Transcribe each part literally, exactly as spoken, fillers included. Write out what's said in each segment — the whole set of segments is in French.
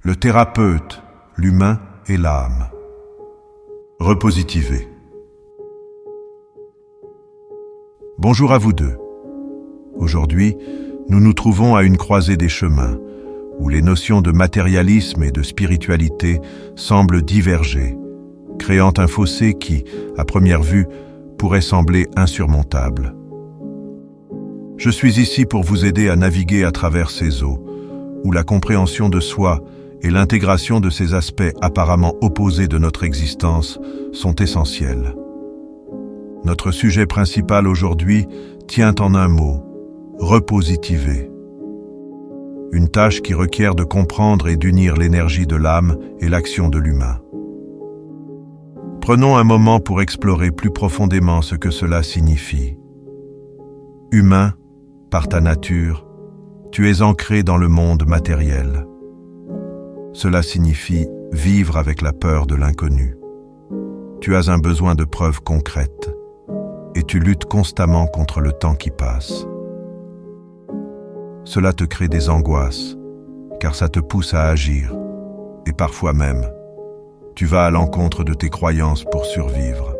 Le thérapeute, l'humain et l'âme. Repositiver. Bonjour à vous deux. Aujourd'hui, nous nous trouvons à une croisée des chemins, où les notions de matérialisme et de spiritualité semblent diverger, créant un fossé qui, à première vue, pourrait sembler insurmontable. Je suis ici pour vous aider à naviguer à travers ces eaux, où la compréhension de soi et l'intégration de ces aspects apparemment opposés de notre existence sont essentiels. Notre sujet principal aujourd'hui tient en un mot, repositiver. Une tâche qui requiert de comprendre et d'unir l'énergie de l'âme et l'action de l'humain. Prenons un moment pour explorer plus profondément ce que cela signifie. Humain, par ta nature, tu es ancré dans le monde matériel. Cela signifie vivre avec la peur de l'inconnu. Tu as un besoin de preuves concrètes et tu luttes constamment contre le temps qui passe. Cela te crée des angoisses, car ça te pousse à agir, et parfois même, tu vas à l'encontre de tes croyances pour survivre.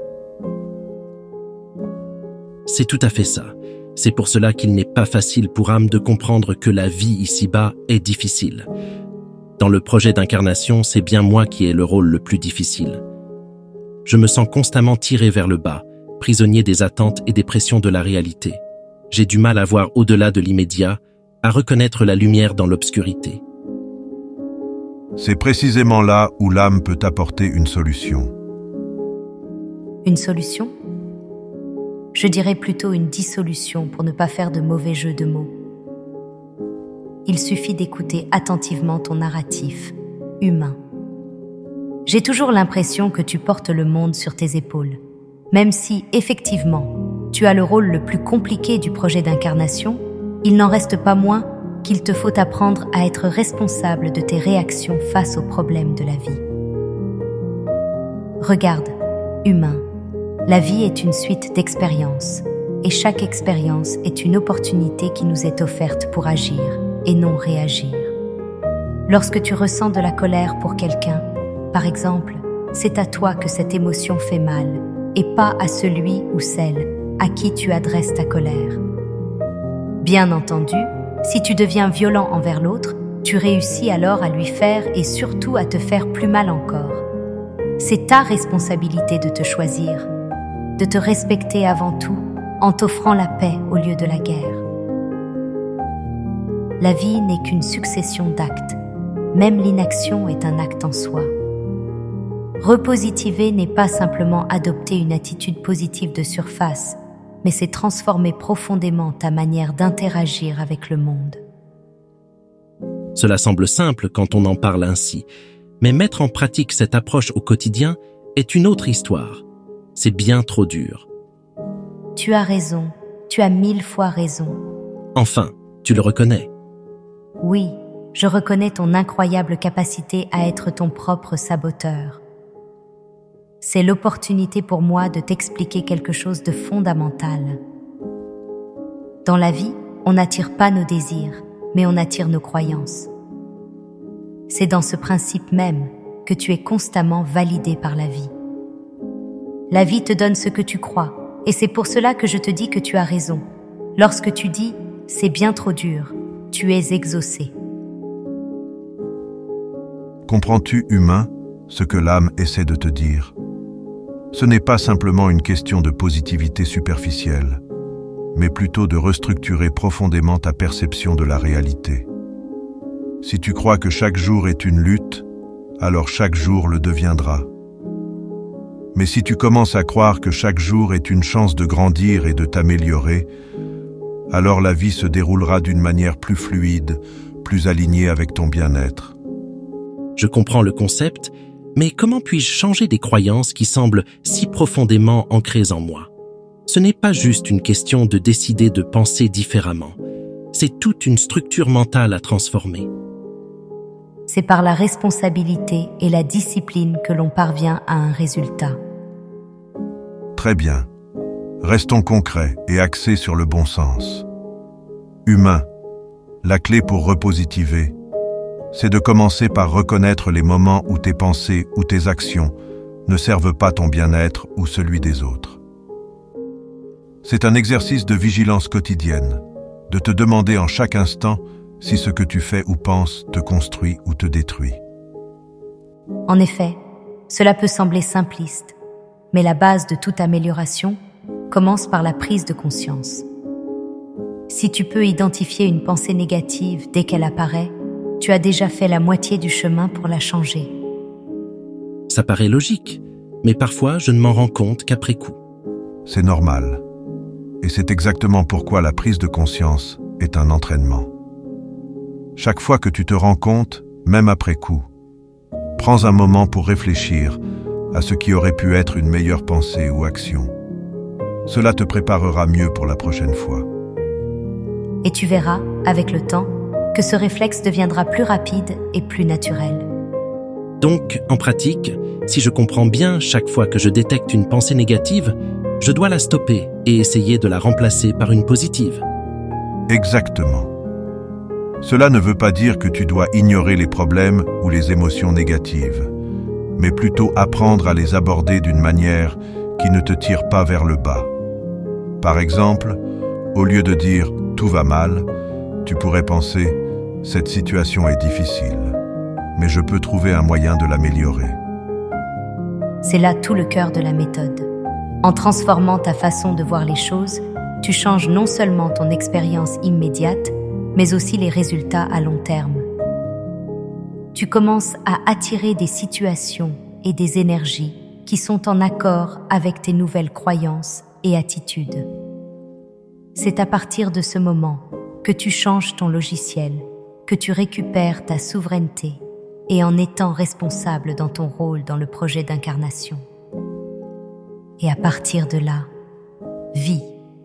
C'est tout à fait ça. C'est pour cela qu'il n'est pas facile pour âme de comprendre que la vie ici-bas est difficile. Dans le projet d'incarnation, c'est bien moi qui ai le rôle le plus difficile. Je me sens constamment tiré vers le bas, prisonnier des attentes et des pressions de la réalité. J'ai du mal à voir au-delà de l'immédiat, à reconnaître la lumière dans l'obscurité. C'est précisément là où l'âme peut apporter une solution. Une solution ? Je dirais plutôt une dissolution pour ne pas faire de mauvais jeux de mots. Il suffit d'écouter attentivement ton narratif, humain. J'ai toujours l'impression que tu portes le monde sur tes épaules, même si, effectivement, tu as le rôle le plus compliqué du projet d'incarnation, il n'en reste pas moins qu'il te faut apprendre à être responsable de tes réactions face aux problèmes de la vie. Regarde, humain, la vie est une suite d'expériences, et chaque expérience est une opportunité qui nous est offerte pour agir et non réagir. Lorsque tu ressens de la colère pour quelqu'un, par exemple, c'est à toi que cette émotion fait mal, et pas à celui ou celle à qui tu adresses ta colère. Bien entendu, si tu deviens violent envers l'autre, tu réussis alors à lui faire et surtout à te faire plus mal encore. C'est ta responsabilité de te choisir, de te respecter avant tout en t'offrant la paix au lieu de la guerre. La vie n'est qu'une succession d'actes. Même l'inaction est un acte en soi. Repositiver n'est pas simplement adopter une attitude positive de surface, mais c'est transformer profondément ta manière d'interagir avec le monde. Cela semble simple quand on en parle ainsi, mais mettre en pratique cette approche au quotidien est une autre histoire. C'est bien trop dur. Tu as raison, tu as mille fois raison. Enfin, tu le reconnais. Oui, je reconnais ton incroyable capacité à être ton propre saboteur. C'est l'opportunité pour moi de t'expliquer quelque chose de fondamental. Dans la vie, on n'attire pas nos désirs, mais on attire nos croyances. C'est dans ce principe même que tu es constamment validé par la vie. La vie te donne ce que tu crois, et c'est pour cela que je te dis que tu as raison. Lorsque tu dis « c'est bien trop dur », tu es exaucé. Comprends-tu, humain, ce que l'âme essaie de te dire ? Ce n'est pas simplement une question de positivité superficielle, mais plutôt de restructurer profondément ta perception de la réalité. Si tu crois que chaque jour est une lutte, alors chaque jour le deviendra. Mais si tu commences à croire que chaque jour est une chance de grandir et de t'améliorer, alors la vie se déroulera d'une manière plus fluide, plus alignée avec ton bien-être. Je comprends le concept, mais comment puis-je changer des croyances qui semblent si profondément ancrées en moi ? Ce n'est pas juste une question de décider de penser différemment. C'est toute une structure mentale à transformer. C'est par la responsabilité et la discipline que l'on parvient à un résultat. Très bien. Restons concrets et axés sur le bon sens. Humain, la clé pour repositiver, c'est de commencer par reconnaître les moments où tes pensées ou tes actions ne servent pas ton bien-être ou celui des autres. C'est un exercice de vigilance quotidienne, de te demander en chaque instant si ce que tu fais ou penses te construit ou te détruit. En effet, cela peut sembler simpliste, mais la base de toute amélioration commence par la prise de conscience. Si tu peux identifier une pensée négative dès qu'elle apparaît, tu as déjà fait la moitié du chemin pour la changer. Ça paraît logique, mais parfois je ne m'en rends compte qu'après coup. C'est normal. Et c'est exactement pourquoi la prise de conscience est un entraînement. Chaque fois que tu te rends compte, même après coup, prends un moment pour réfléchir à ce qui aurait pu être une meilleure pensée ou action. Cela te préparera mieux pour la prochaine fois. Et tu verras, avec le temps, que ce réflexe deviendra plus rapide et plus naturel. Donc, en pratique, si je comprends bien chaque fois que je détecte une pensée négative, je dois la stopper et essayer de la remplacer par une positive. Exactement. Cela ne veut pas dire que tu dois ignorer les problèmes ou les émotions négatives, mais plutôt apprendre à les aborder d'une manière qui ne te tire pas vers le bas. Par exemple, au lieu de dire « tout va mal », tu pourrais penser « cette situation est difficile, mais je peux trouver un moyen de l'améliorer ». C'est là tout le cœur de la méthode. En transformant ta façon de voir les choses, tu changes non seulement ton expérience immédiate, mais aussi les résultats à long terme. Tu commences à attirer des situations et des énergies qui sont en accord avec tes nouvelles croyances et attitudes. C'est à partir de ce moment que tu changes ton logiciel, que tu récupères ta souveraineté et en étant responsable dans ton rôle dans le projet d'incarnation. Et à partir de là, vis.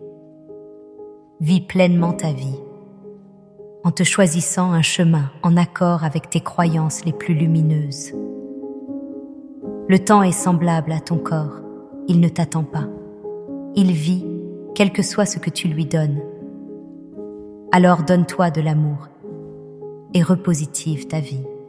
Vis pleinement ta vie, en te choisissant un chemin en accord avec tes croyances les plus lumineuses. Le temps est semblable à ton corps, il ne t'attend pas. Il vit, quel que soit ce que tu lui donnes. Alors donne-toi de l'amour et repositive ta vie.